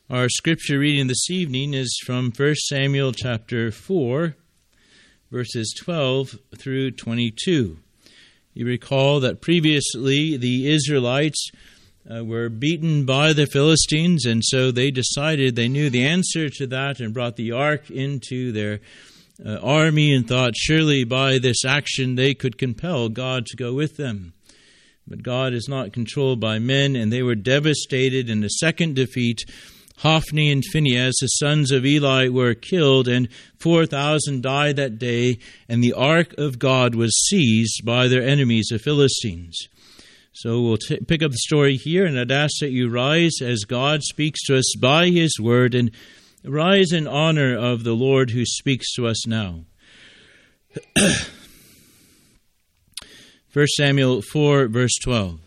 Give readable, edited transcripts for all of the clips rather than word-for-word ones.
Our scripture reading this evening is from 1 Samuel chapter 4, verses 12 through 22. You recall that previously the Israelites were beaten by the Philistines, and so they decided they knew the answer to that and brought the ark into their army and thought surely by this action they could compel God to go with them. But God is not controlled by men, and they were devastated in a second defeat. Hophni and Phinehas, the sons of Eli, were killed, and 4,000 died that day, and the ark of God was seized by their enemies, the Philistines. So we'll pick up the story here, and I'd ask that you rise as God speaks to us by His word, and rise in honor of the Lord who speaks to us now. 1 Samuel 4, verse 12.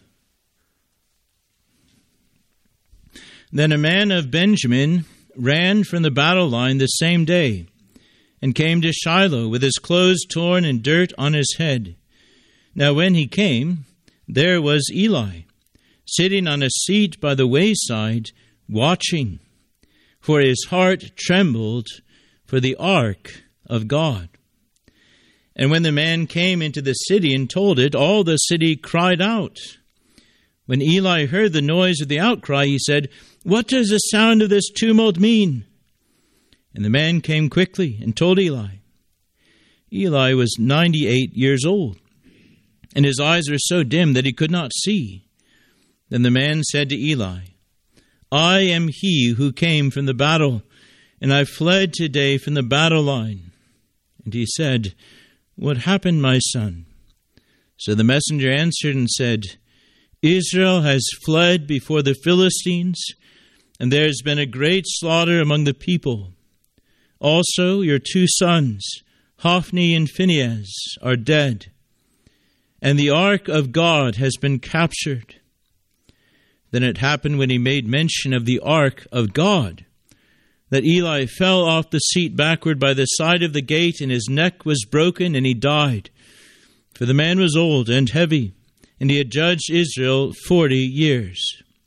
Then a man of Benjamin ran from the battle line the same day and came to Shiloh with his clothes torn and dirt on his head. Now when he came, there was Eli, sitting on a seat by the wayside, watching, for his heart trembled for the ark of God. And when the man came into the city and told it, all the city cried out. When Eli heard the noise of the outcry, he said, "What does the sound of this tumult mean?" And the man came quickly and told Eli. Eli was 98 years old, and his eyes were so dim that he could not see. Then the man said to Eli, "I am he who came from the battle, and I fled today from the battle line." And he said, "What happened, my son?" So the messenger answered and said, "Israel has fled before the Philistines, and there has been a great slaughter among the people. Also your 2 sons, Hophni and Phinehas, are dead, and the ark of God has been captured." Then it happened when he made mention of the ark of God, that Eli fell off the seat backward by the side of the gate, and his neck was broken, and he died. For the man was old and heavy, and he had judged Israel 40 years.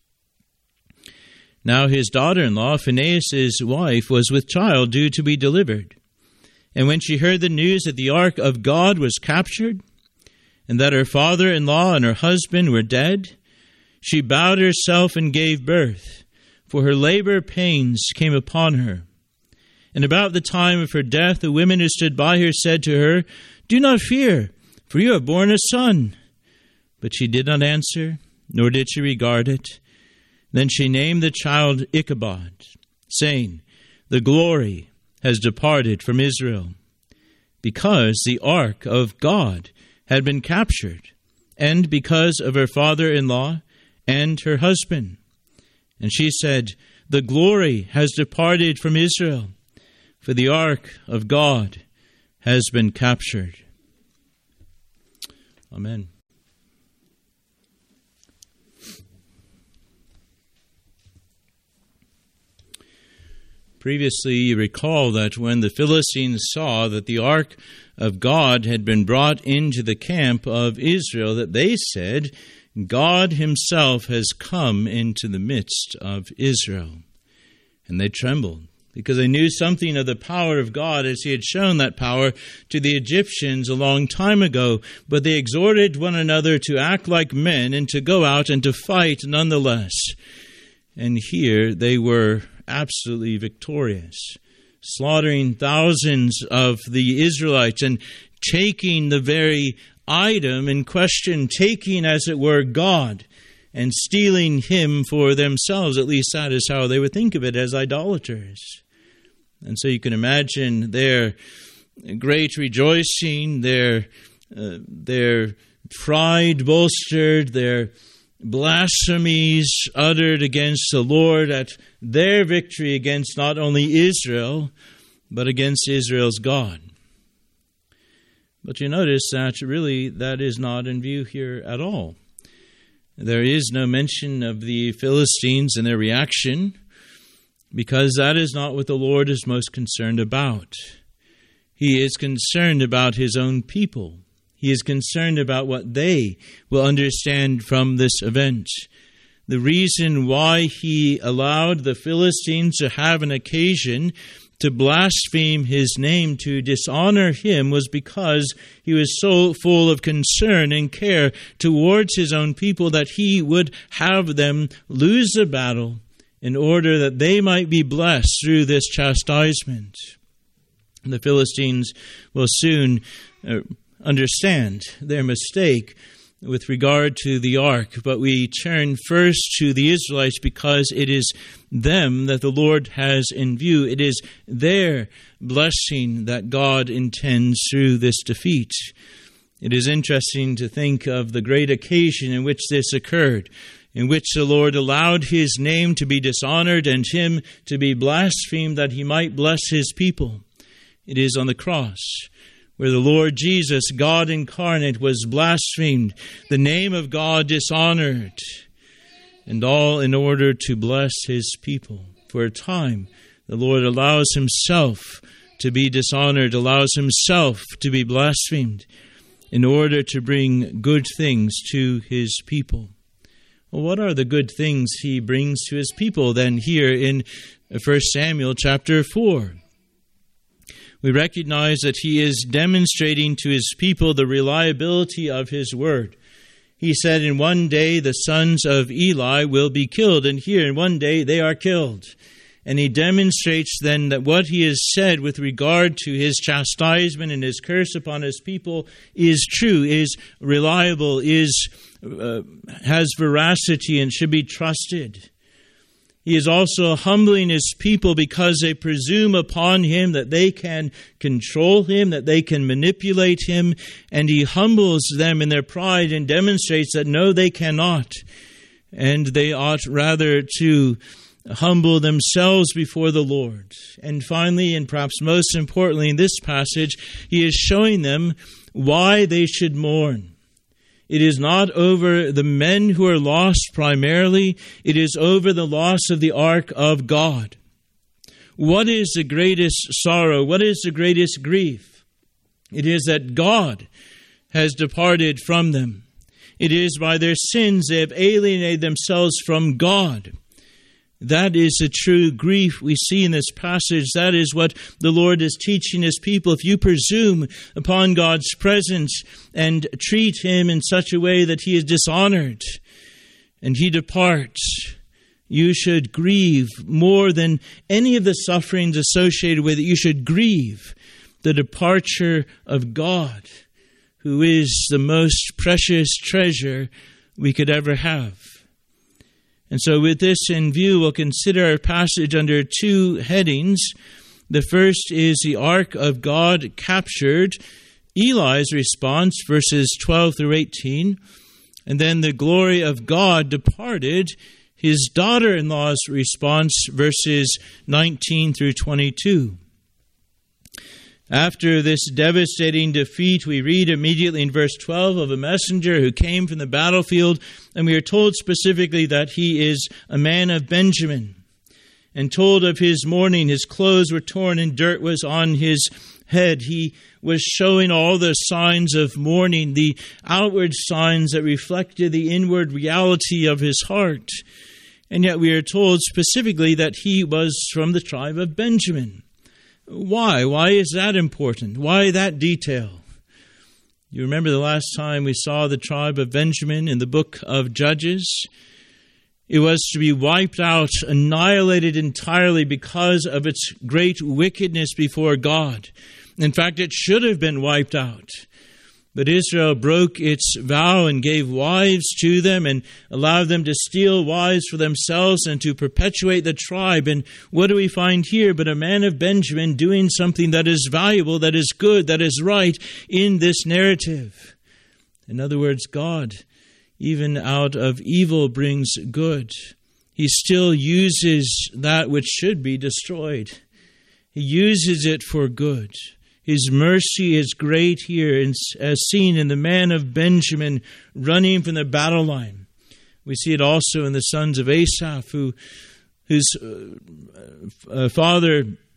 Now his daughter-in-law, Phinehas' wife, was with child due to be delivered. And when she heard the news that the ark of God was captured, and that her father-in-law and her husband were dead, she bowed herself and gave birth, for her labor pains came upon her. And about the time of her death, the women who stood by her said to her, "Do not fear, for you have borne a son." But she did not answer, nor did she regard it. Then she named the child Ichabod, saying, "The glory has departed from Israel," because the ark of God had been captured, and because of her father-in-law and her husband. And she said, "The glory has departed from Israel, for the ark of God has been captured." Amen. Previously, you recall that when the Philistines saw that the ark of God had been brought into the camp of Israel, that they said, "God himself has come into the midst of Israel." And they trembled, because they knew something of the power of God as he had shown that power to the Egyptians a long time ago. But they exhorted one another to act like men and to go out and to fight nonetheless. And here they were absolutely victorious, slaughtering thousands of the Israelites and taking the very item in question, taking, as it were, God, and stealing him for themselves. At least that is how they would think of it, as idolaters. And so you can imagine their great rejoicing, their pride bolstered, their blasphemies uttered against the Lord at their victory against not only Israel, but against Israel's God. But you notice that really that is not in view here at all. There is no mention of the Philistines and their reaction, because that is not what the Lord is most concerned about. He is concerned about his own people. He is concerned about what they will understand from this event. The reason why he allowed the Philistines to have an occasion to blaspheme his name, to dishonor him, was because he was so full of concern and care towards his own people that he would have them lose the battle in order that they might be blessed through this chastisement. The Philistines will soon understand their mistake with regard to the ark, but we turn first to the Israelites because it is them that the Lord has in view. It is their blessing that God intends through this defeat. It is interesting to think of the great occasion in which this occurred, in which the Lord allowed his name to be dishonored and him to be blasphemed that he might bless his people. It is on the cross, where the Lord Jesus, God incarnate, was blasphemed, the name of God dishonored, and all in order to bless his people. For a time, the Lord allows himself to be dishonored, allows himself to be blasphemed, in order to bring good things to his people. Well, what are the good things he brings to his people then here in 1 Samuel chapter 4? We recognize that he is demonstrating to his people the reliability of his word. He said, in one day the sons of Eli will be killed, and here in one day they are killed. And he demonstrates then that what he has said with regard to his chastisement and his curse upon his people is true, is reliable, has veracity and should be trusted. He is also humbling his people because they presume upon him that they can control him, that they can manipulate him, and he humbles them in their pride and demonstrates that no, they cannot. And they ought rather to humble themselves before the Lord. And finally, and perhaps most importantly in this passage, he is showing them why they should mourn. It is not over the men who are lost primarily. It is over the loss of the ark of God. What is the greatest sorrow? What is the greatest grief? It is that God has departed from them. It is by their sins they have alienated themselves from God. That is the true grief we see in this passage. That is what the Lord is teaching his people. If you presume upon God's presence and treat him in such a way that he is dishonored and he departs, you should grieve more than any of the sufferings associated with it. You should grieve the departure of God, who is the most precious treasure we could ever have. And so with this in view, we'll consider our passage under two headings. The first is the ark of God captured, Eli's response, verses 12 through 18. And then the glory of God departed, his daughter-in-law's response, verses 19 through 22. After this devastating defeat, we read immediately in verse 12 of a messenger who came from the battlefield, and we are told specifically that he is a man of Benjamin. And told of his mourning, his clothes were torn and dirt was on his head. He was showing all the signs of mourning, the outward signs that reflected the inward reality of his heart. And yet we are told specifically that he was from the tribe of Benjamin. Why? Why is that important? Why that detail? You remember the last time we saw the tribe of Benjamin in the book of Judges? It was to be wiped out, annihilated entirely because of its great wickedness before God. In fact, it should have been wiped out. But Israel broke its vow and gave wives to them and allowed them to steal wives for themselves and to perpetuate the tribe. And what do we find here but a man of Benjamin doing something that is valuable, that is good, that is right in this narrative? In other words, God, even out of evil, brings good. He still uses that which should be destroyed. He uses it for good. His mercy is great here, as seen in the man of Benjamin running from the battle line. We see it also in the sons of Asaph, whose father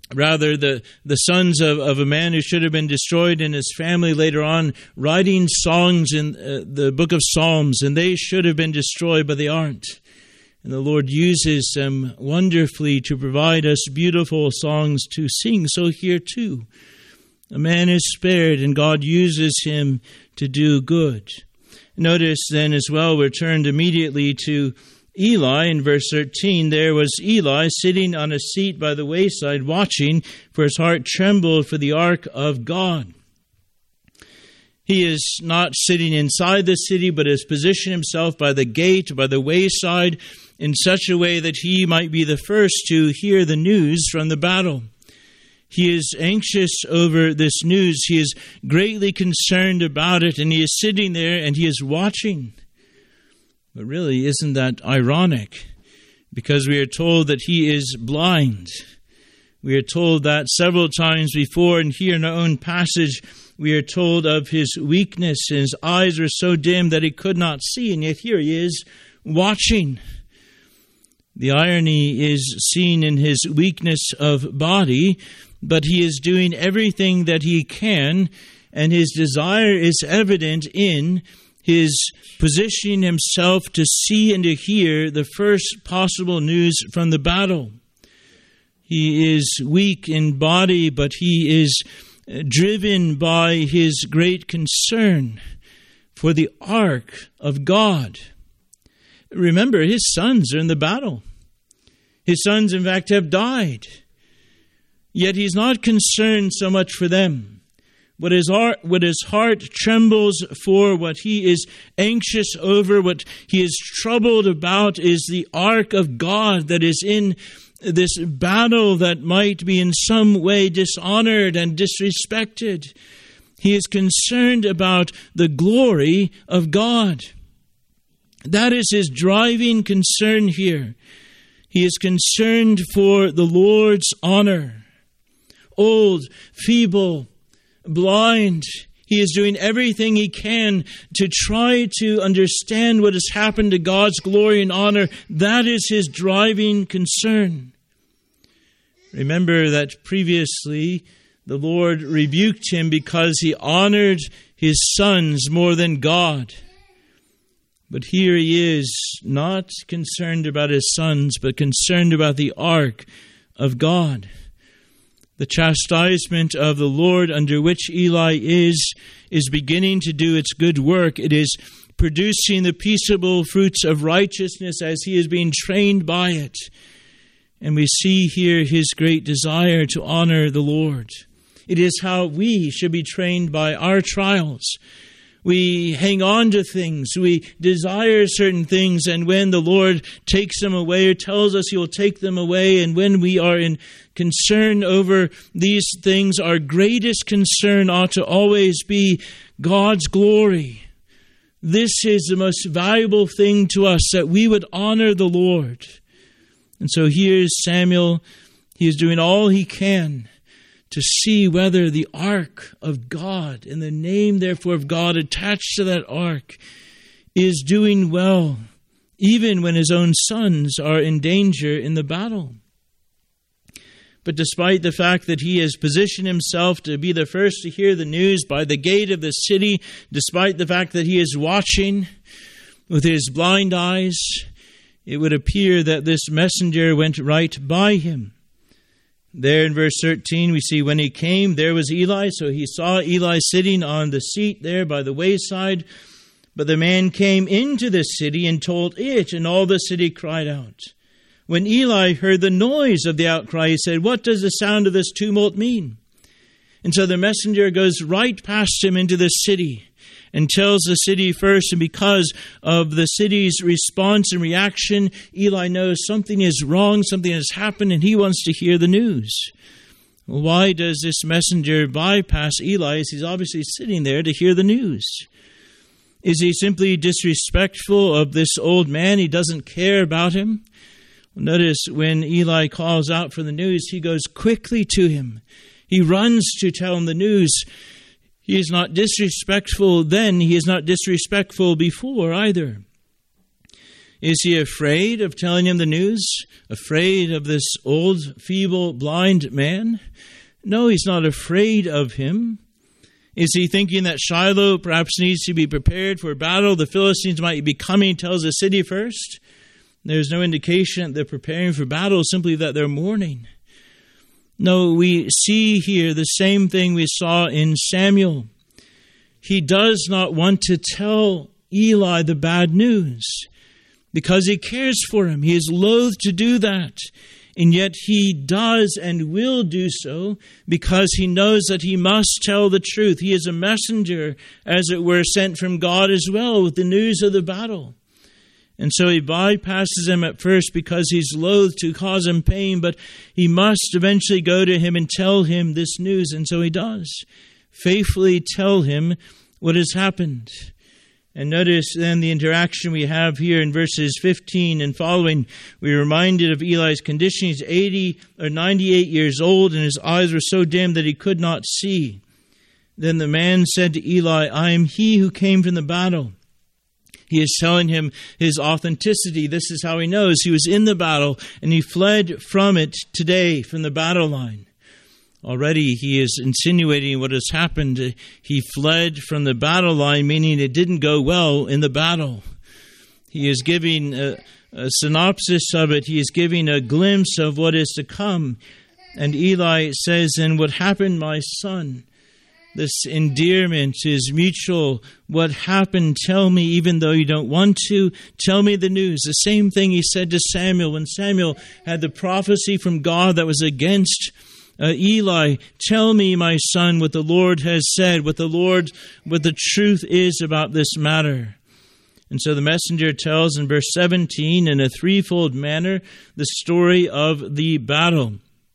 rather the sons of a man who should have been destroyed and his family later on, writing songs in the book of Psalms, and they should have been destroyed, but they aren't. And the Lord uses them wonderfully to provide us beautiful songs to sing. So here too, a man is spared and God uses him to do good. Notice then as well, we're turned immediately to Eli in verse 13. There was Eli sitting on a seat by the wayside watching, for his heart trembled for the ark of God. He is not sitting inside the city, but has positioned himself by the gate, by the wayside, in such a way that he might be the first to hear the news from the battle. He is anxious over this news. He is greatly concerned about it, and he is sitting there and he is watching. But really, isn't that ironic? Because we are told that he is blind. We are told that several times before, and here in our own passage, we are told of his weakness. His eyes were so dim that he could not see, and yet here he is watching. The irony is seen in his weakness of body, but he is doing everything that he can, and his desire is evident in his positioning himself to see and to hear the first possible news from the battle. He is weak in body, but he is driven by his great concern for the ark of God. Remember, his sons are in the battle. His sons, in fact, have died. Yet he's not concerned so much for them. What his heart trembles for, what he is anxious over, what he is troubled about is the ark of God that is in this battle that might be in some way dishonored and disrespected. He is concerned about the glory of God. That is his driving concern here. He is concerned for the Lord's honor. Old, feeble, blind, he is doing everything he can to try to understand what has happened to God's glory and honor. That is his driving concern. Remember that previously the Lord rebuked him because he honored his sons more than God. But here he is, not concerned about his sons, but concerned about the ark of God. The chastisement of the Lord under which Eli is beginning to do its good work. It is producing the peaceable fruits of righteousness as he is being trained by it. And we see here his great desire to honor the Lord. It is how we should be trained by our trials. We hang on to things. We desire certain things. And when the Lord takes them away or tells us he will take them away, and when we are in concern over these things, our greatest concern ought to always be God's glory. This is the most valuable thing to us, that we would honor the Lord. And so here's Samuel. He is doing all he can to see whether the ark of God, and the name therefore of God attached to that ark, is doing well, even when his own sons are in danger in the battle. But despite the fact that he has positioned himself to be the first to hear the news by the gate of the city, despite the fact that he is watching with his blind eyes, it would appear that this messenger went right by him. There in verse 13 we see when he came, there was Eli. So he saw Eli sitting on the seat there by the wayside. But the man came into the city and told it, and all the city cried out. When Eli heard the noise of the outcry, he said, "What does the sound of this tumult mean?" And so the messenger goes right past him into the city and tells the city first. And because of the city's response and reaction, Eli knows something is wrong, something has happened, and he wants to hear the news. Well, why does this messenger bypass Eli as he's obviously sitting there to hear the news? Is he simply disrespectful of this old man? He doesn't care about him? Well, notice when Eli calls out for the news, he goes quickly to him. He runs to tell him the news. He is not disrespectful then. He is not disrespectful before either. Is he afraid of telling him the news? Afraid of this old, feeble, blind man? No, he's not afraid of him. Is he thinking that Shiloh perhaps needs to be prepared for battle? The Philistines might be coming, tells the city first. There's no indication that they're preparing for battle, simply that they're mourning. No, we see here the same thing we saw in Samuel. He does not want to tell Eli the bad news because he cares for him. He is loath to do that. And yet he does and will do so because he knows that he must tell the truth. He is a messenger, as it were, sent from God as well with the news of the battle. And so he bypasses him at first because he's loath to cause him pain, but he must eventually go to him and tell him this news. And so he does. Faithfully tell him what has happened. And notice then the interaction we have here in verses 15 and following. We're reminded of Eli's condition. He's 80 or 98 years old, and his eyes were so dim that he could not see. Then the man said to Eli, I am he who came from the battle. He is telling him his authenticity. This is how he knows. He was in the battle, and he fled from it today, from the battle line. Already he is insinuating what has happened. He fled from the battle line, meaning it didn't go well in the battle. He is giving a synopsis of it. He is giving a glimpse of what is to come. And Eli says, and what happened, my son? This endearment is mutual. What happened? Tell me, even though you don't want to. Tell me the news. The same thing he said to Samuel when Samuel had the prophecy from God that was against Eli. Tell me, my son, what the Lord has said, what the truth is about this matter. And so the messenger tells in verse 17 in a threefold manner the story of the battle.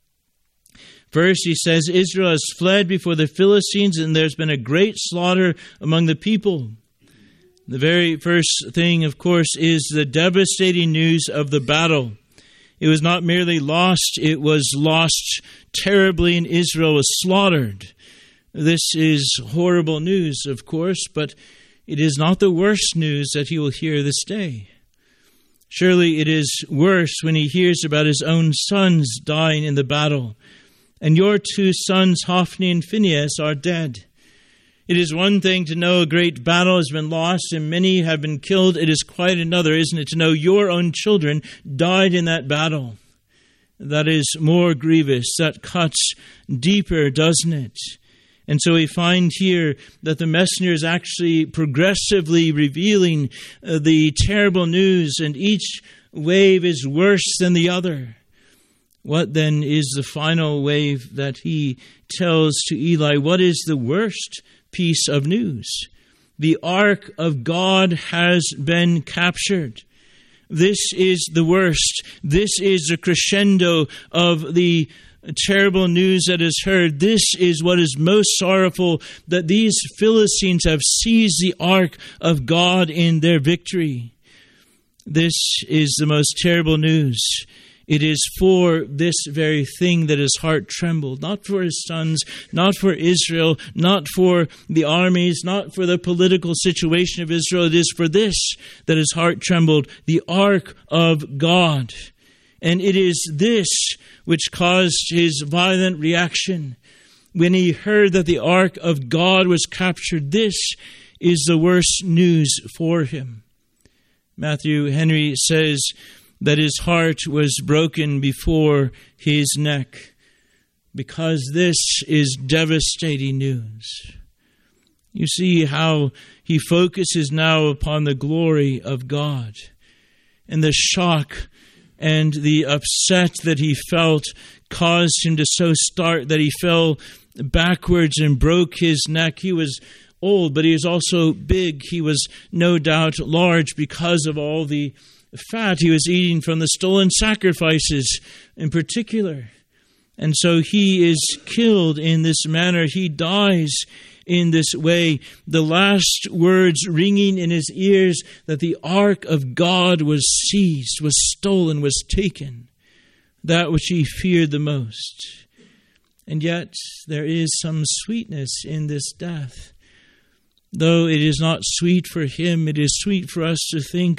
First, he says, Israel has fled before the Philistines, and there's been a great slaughter among the people. The very first thing, of course, is the devastating news of the battle. It was not merely lost, it was lost terribly, and Israel was slaughtered. This is horrible news, of course, but it is not the worst news that he will hear this day. Surely it is worse when he hears about his own sons dying in the battle. And your two sons, Hophni and Phinehas, are dead. It is one thing to know a great battle has been lost and many have been killed. It is quite another, isn't it, to know your own children died in that battle. That is more grievous. That cuts deeper, doesn't it? And so we find here that the messenger is actually progressively revealing the terrible news, and each wave is worse than the other. What then is the final wave that he tells to Eli? What is the worst piece of news? The ark of God has been captured. This is the worst. This is the crescendo of the terrible news that is heard. This is what is most sorrowful, that these Philistines have seized the ark of God in their victory. This is the most terrible news. It is for this very thing that his heart trembled, not for his sons, not for Israel, not for the armies, not for the political situation of Israel. It is for this that his heart trembled, the ark of God. And it is this which caused his violent reaction. When he heard that the ark of God was captured, this is the worst news for him. Matthew Henry says that his heart was broken before his neck, because this is devastating news. You see how he focuses now upon the glory of God, and the shock and the upset that he felt caused him to so start that he fell backwards and broke his neck. He was old, but he was also big. He was no doubt large because of all the fat he was eating from the stolen sacrifices in particular. And so he is killed in this manner. He dies in this way. The last words ringing in his ears that the ark of God was seized, was stolen, was taken. That which he feared the most. And yet there is some sweetness in this death. Though it is not sweet for him, it is sweet for us to think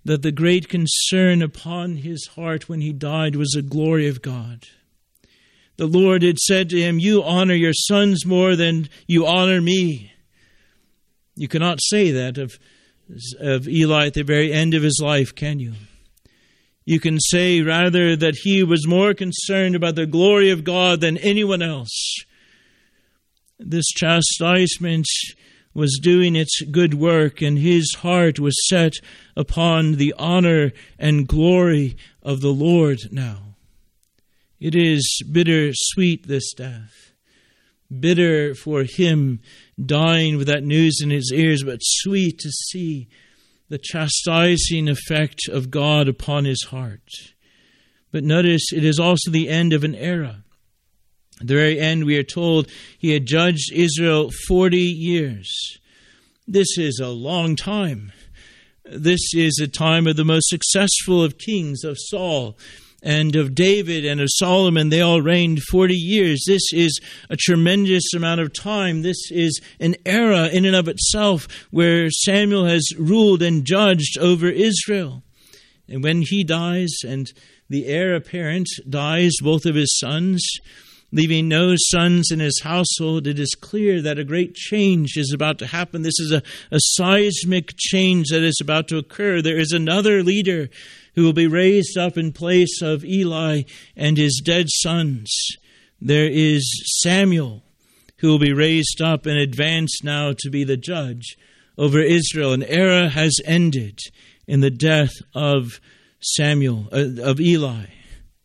that the great concern upon his heart when he died was the glory of God. The Lord had said to him, "You honor your sons more than you honor me." You cannot say that of Eli at the very end of his life, can you? You can say rather that he was more concerned about the glory of God than anyone else. This chastisement was doing its good work, and his heart was set upon the honor and glory of the Lord now. It is bitter-sweet, this death. Bitter for him dying with that news in his ears, but sweet to see the chastising effect of God upon his heart. But notice, it is also the end of an era. At the very end, we are told he had judged Israel 40 years. This is a long time. This is a time of the most successful of kings, of Saul and of David and of Solomon. They all reigned 40 years. This is a tremendous amount of time. This is an era in and of itself where Samuel has ruled and judged over Israel. And when he dies and the heir apparent dies, both of his sons, leaving no sons in his household, it is clear that a great change is about to happen. This is a seismic change that is about to occur. There is another leader who will be raised up in place of Eli and his dead sons. There is Samuel, who will be raised up and advanced now to be the judge over Israel. An era has ended in the death of Eli.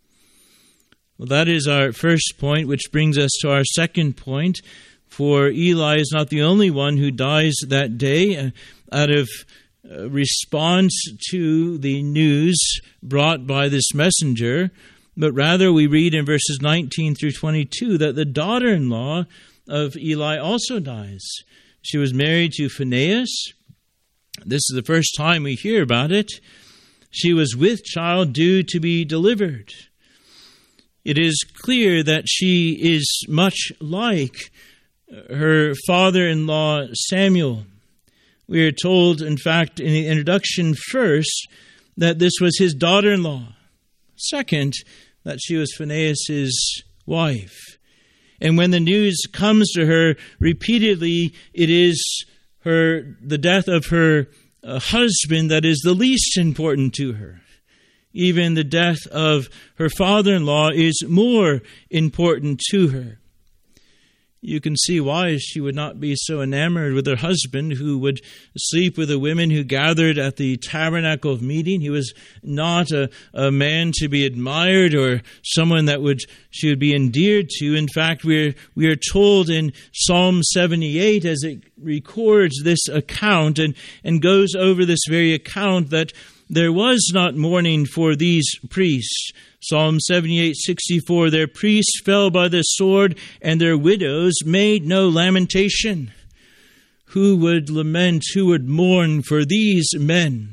Well, that is our first point, which brings us to our second point. For Eli is not the only one who dies that day out of response to the news brought by this messenger, but rather we read in verses 19 through 22 that the daughter-in-law of Eli also dies. She was married to Phinehas. This is the first time we hear about it. She was with child due to be delivered. It is clear that she is much like her father-in-law Samuel. We are told, in fact, in the introduction first, that this was his daughter-in-law. Second, that she was Phinehas' wife. And when the news comes to her repeatedly, it is the death of her husband that is the least important to her. Even the death of her father-in-law is more important to her. You can see why she would not be so enamored with her husband, who would sleep with the women who gathered at the tabernacle of meeting. He was not a man to be admired or someone that she would be endeared to. In fact, we are told in Psalm 78, as it records this account and goes over this very account, that there was not mourning for these priests. Psalm 78:64, their priests fell by the sword, and their widows made no lamentation. Who would lament, who would mourn for these men?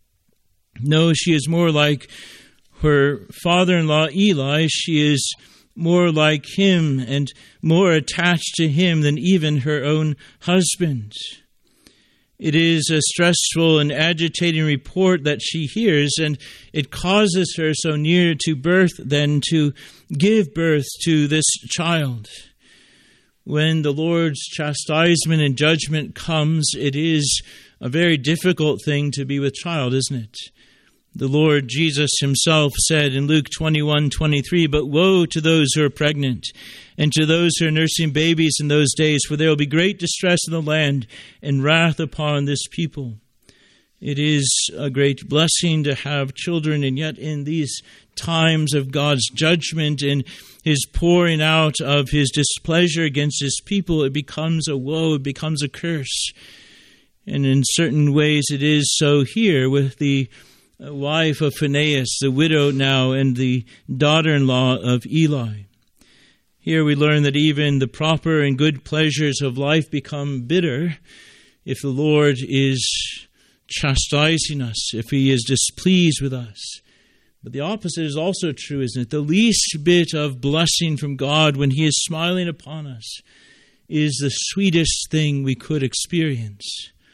No, she is more like her father-in-law Eli. She is more like him and more attached to him than even her own husband. It is a stressful and agitating report that she hears, and it causes her so near to birth then to give birth to this child. When the Lord's chastisement and judgment comes, it is a very difficult thing to be with child, isn't it? The Lord Jesus himself said in Luke 21:23, "But woe to those who are pregnant and to those who are nursing babies in those days, for there will be great distress in the land and wrath upon this people." It is a great blessing to have children, and yet in these times of God's judgment and his pouring out of his displeasure against his people, it becomes a woe, it becomes a curse. And in certain ways it is so here with the wife of Phinehas, the widow now, and the daughter-in-law of Eli. Here we learn that even the proper and good pleasures of life become bitter if the Lord is chastising us, if he is displeased with us. But the opposite is also true, isn't it? The least bit of blessing from God when he is smiling upon us is the sweetest thing we could experience.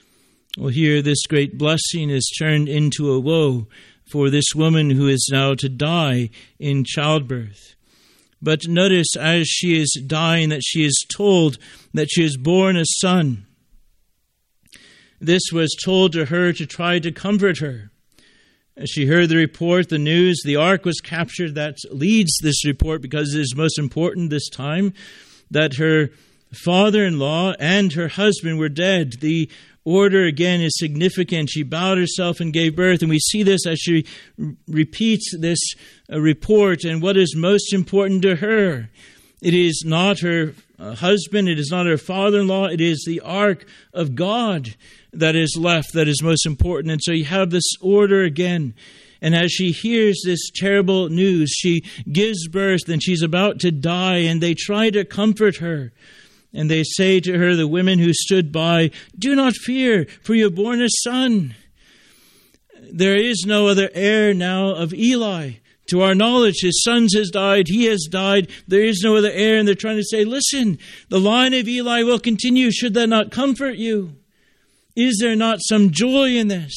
Well, here this great blessing is turned into a woe for this woman who is now to die in childbirth. But notice, as she is dying, that she is told that she has borne a son. This was told to her to try to comfort her. As she heard the report, the news, the ark was captured. That leads this report, because it is most important this time, that her father-in-law and her husband were dead. The order again is significant. She bowed herself and gave birth, and we see this as she repeats this report. And what is most important to her? It is not her husband, it is not her father-in-law, it is the ark of God that is left that is most important. And so you have this order again. And as she hears this terrible news, she gives birth and she's about to die, and they try to comfort her. And they say to her, the women who stood by, "Do not fear, for you have borne a son." There is no other heir now of Eli. To our knowledge, his son has died, he has died, there is no other heir. And they're trying to say, listen, the line of Eli will continue. Should that not comfort you? Is there not some joy in this?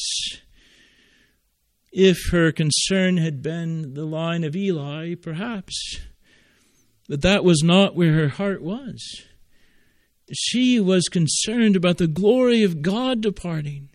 If her concern had been the line of Eli, perhaps. But that was not where her heart was. She was concerned about the glory of God departing.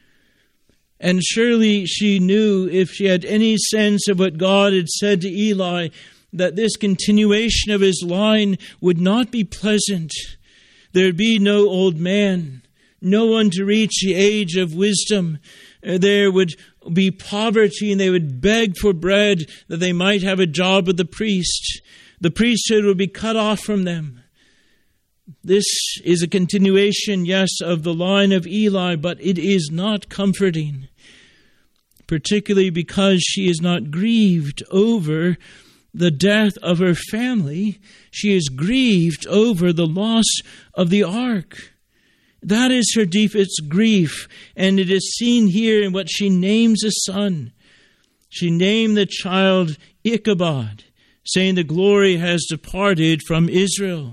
And surely she knew, if she had any sense of what God had said to Eli, that this continuation of his line would not be pleasant. There would be no old man, no one to reach the age of wisdom. There would be poverty, and they would beg for bread that they might have a job with the priest. The priesthood would be cut off from them. This is a continuation, yes, of the line of Eli, but it is not comforting, particularly because she is not grieved over the death of her family. She is grieved over the loss of the ark. That is her deepest grief, and it is seen here in what she names a son. She named the child Ichabod, saying the glory has departed from Israel.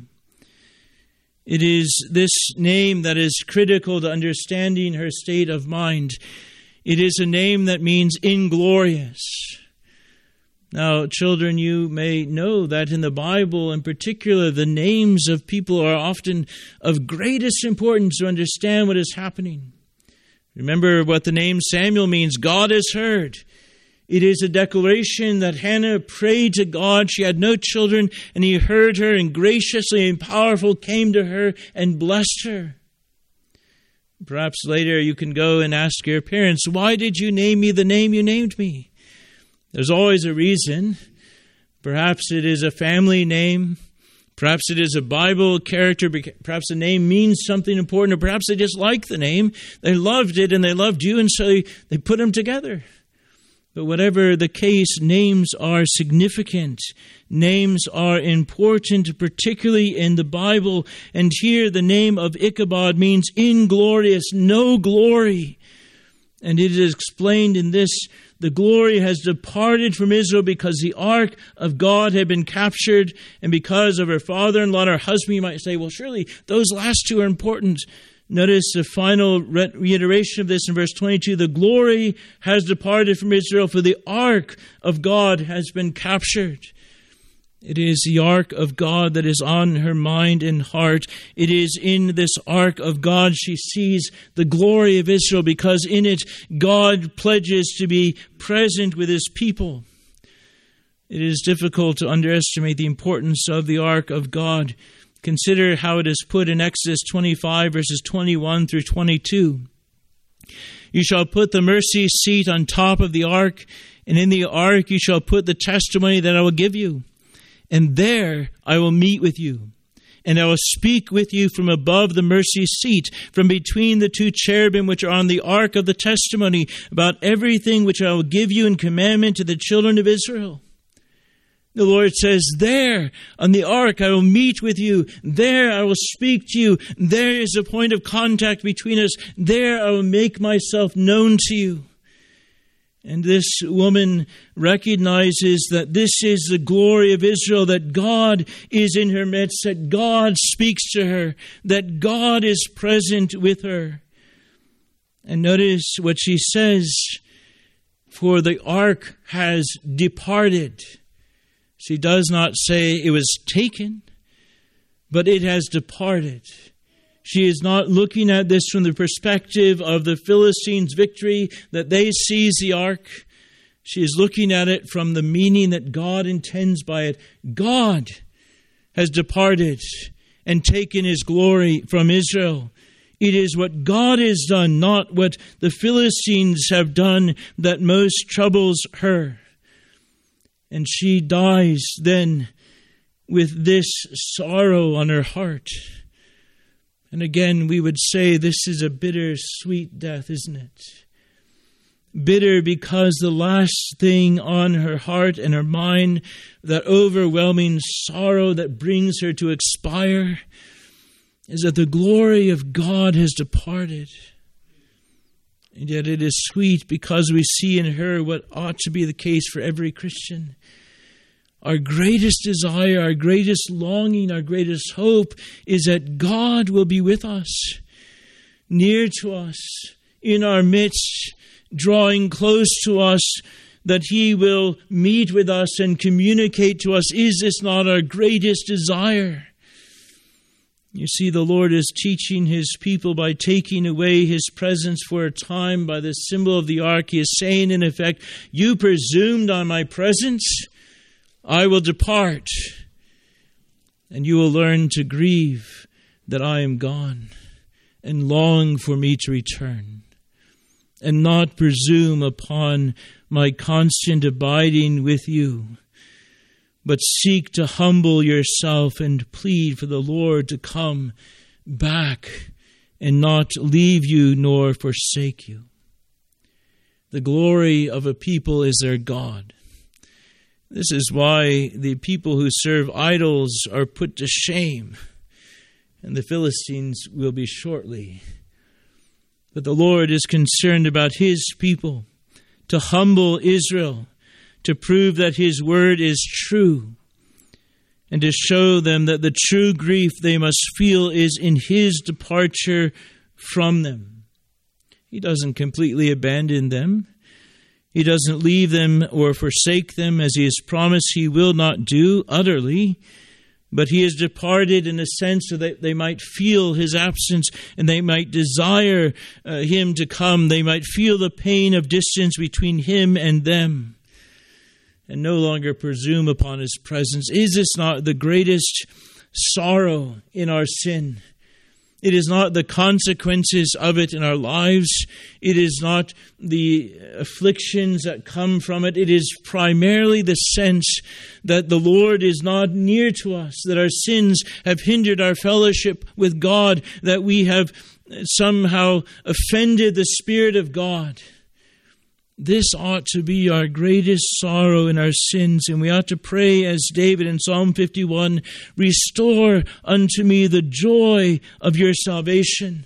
It is this name that is critical to understanding her state of mind. It is a name that means inglorious. Now, children, you may know that in the Bible in particular, the names of people are often of greatest importance to understand what is happening. Remember what the name Samuel means. God has heard. It is a declaration that Hannah prayed to God. She had no children, and he heard her, and graciously and powerful came to her and blessed her. Perhaps later you can go and ask your parents, "Why did you name me the name you named me?" There's always a reason. Perhaps it is a family name. Perhaps it is a Bible character. Perhaps the name means something important. Or perhaps they just like the name. They loved it and they loved you, and so they put them together. But whatever the case, names are significant. Names are important, particularly in the Bible. And here the name of Ichabod means inglorious, no glory. And it is explained in this: the glory has departed from Israel because the ark of God had been captured, and because of her father-in-law and her husband. You might say, well, surely those last two are important. Notice the final reiteration of this in verse 22. The glory has departed from Israel, for the ark of God has been captured. It is the ark of God that is on her mind and heart. It is in this ark of God she sees the glory of Israel, because in it God pledges to be present with his people. It is difficult to underestimate the importance of the ark of God. Consider how it is put in Exodus 25, verses 21 through 22. You shall put the mercy seat on top of the ark, and in the ark you shall put the testimony that I will give you. And there I will meet with you, and I will speak with you from above the mercy seat, from between the two cherubim which are on the ark of the testimony, about everything which I will give you in commandment to the children of Israel. The Lord says, there on the ark I will meet with you. There I will speak to you. There is a point of contact between us. There I will make myself known to you. And this woman recognizes that this is the glory of Israel, that God is in her midst, that God speaks to her, that God is present with her. And notice what she says, for the ark has departed. She does not say it was taken, but it has departed. She is not looking at this from the perspective of the Philistines' victory, that they seize the ark. She is looking at it from the meaning that God intends by it. God has departed and taken his glory from Israel. It is what God has done, not what the Philistines have done, that most troubles her. And she dies then with this sorrow on her heart. And again, we would say this is a bitter-sweet death, isn't it? Bitter because the last thing on her heart and her mind, that overwhelming sorrow that brings her to expire, is that the glory of God has departed. And yet it is sweet because we see in her what ought to be the case for every Christian. Our greatest desire, our greatest longing, our greatest hope is that God will be with us, near to us, in our midst, drawing close to us, that he will meet with us and communicate to us. Is this not our greatest desire? You see, the Lord is teaching his people by taking away his presence for a time by the symbol of the ark. He is saying, in effect, you presumed on my presence, I will depart, and you will learn to grieve that I am gone, and long for me to return, and not presume upon my constant abiding with you, but seek to humble yourself and plead for the Lord to come back and not leave you nor forsake you. The glory of a people is their God. This is why the people who serve idols are put to shame, and the Philistines will be shortly. But the Lord is concerned about his people, to humble Israel, to prove that his word is true, and to show them that the true grief they must feel is in his departure from them. He doesn't completely abandon them. He doesn't leave them or forsake them, as he has promised he will not do utterly, but he has departed in a sense so that they might feel his absence and they might desire him to come. They might feel the pain of distance between him and them and no longer presume upon his presence. Is this not the greatest sorrow in our sin? It is not the consequences of it in our lives. It is not the afflictions that come from it. It is primarily the sense that the Lord is not near to us, that our sins have hindered our fellowship with God, that we have somehow offended the Spirit of God. This ought to be our greatest sorrow in our sins, and we ought to pray as David in Psalm 51, restore unto me the joy of your salvation.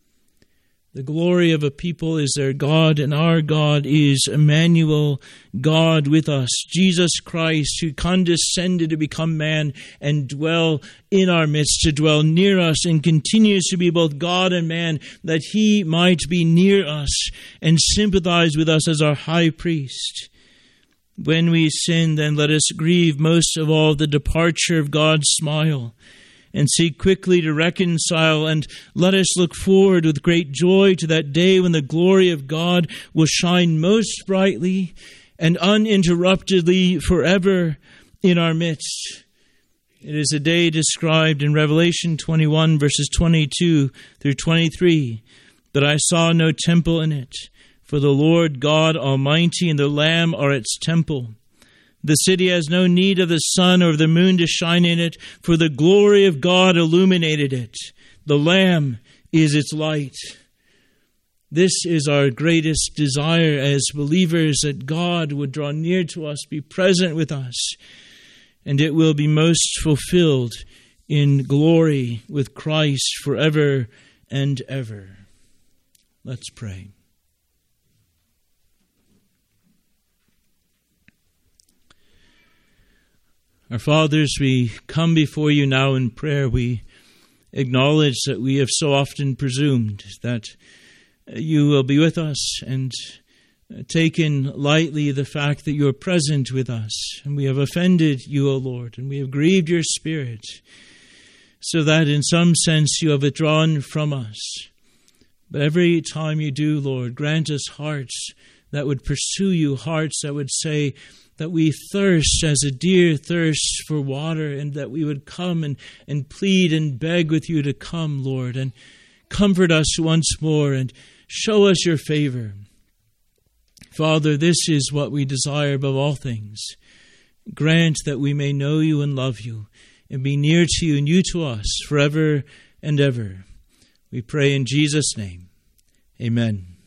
The glory of a people is their God, and our God is Emmanuel, God with us. Jesus Christ, who condescended to become man and dwell in our midst, to dwell near us, and continues to be both God and man, that he might be near us and sympathize with us as our high priest. When we sin, then let us grieve most of all the departure of God's smile, and seek quickly to reconcile, and let us look forward with great joy to that day when the glory of God will shine most brightly and uninterruptedly forever in our midst. It is a day described in Revelation 21, verses 22 through 23, but I saw no temple in it, for the Lord God Almighty and the Lamb are its temple. The city has no need of the sun or of the moon to shine in it, for the glory of God illuminated it. The Lamb is its light. This is our greatest desire as believers, that God would draw near to us, be present with us, and it will be most fulfilled in glory with Christ forever and ever. Let's pray. Our fathers, we come before you now in prayer. We acknowledge that we have so often presumed, that you will be with us and taken lightly the fact that you are present with us. And we have offended you, O Lord, and we have grieved your Spirit, so that in some sense you have withdrawn from us. But every time you do, Lord, grant us hearts that would pursue you, hearts that would say that we thirst as a deer thirsts for water, and that we would come and plead and beg with you to come, Lord, and comfort us once more and show us your favor. Father, this is what we desire above all things. Grant that we may know you and love you and be near to you and you to us forever and ever. We pray in Jesus' name. Amen.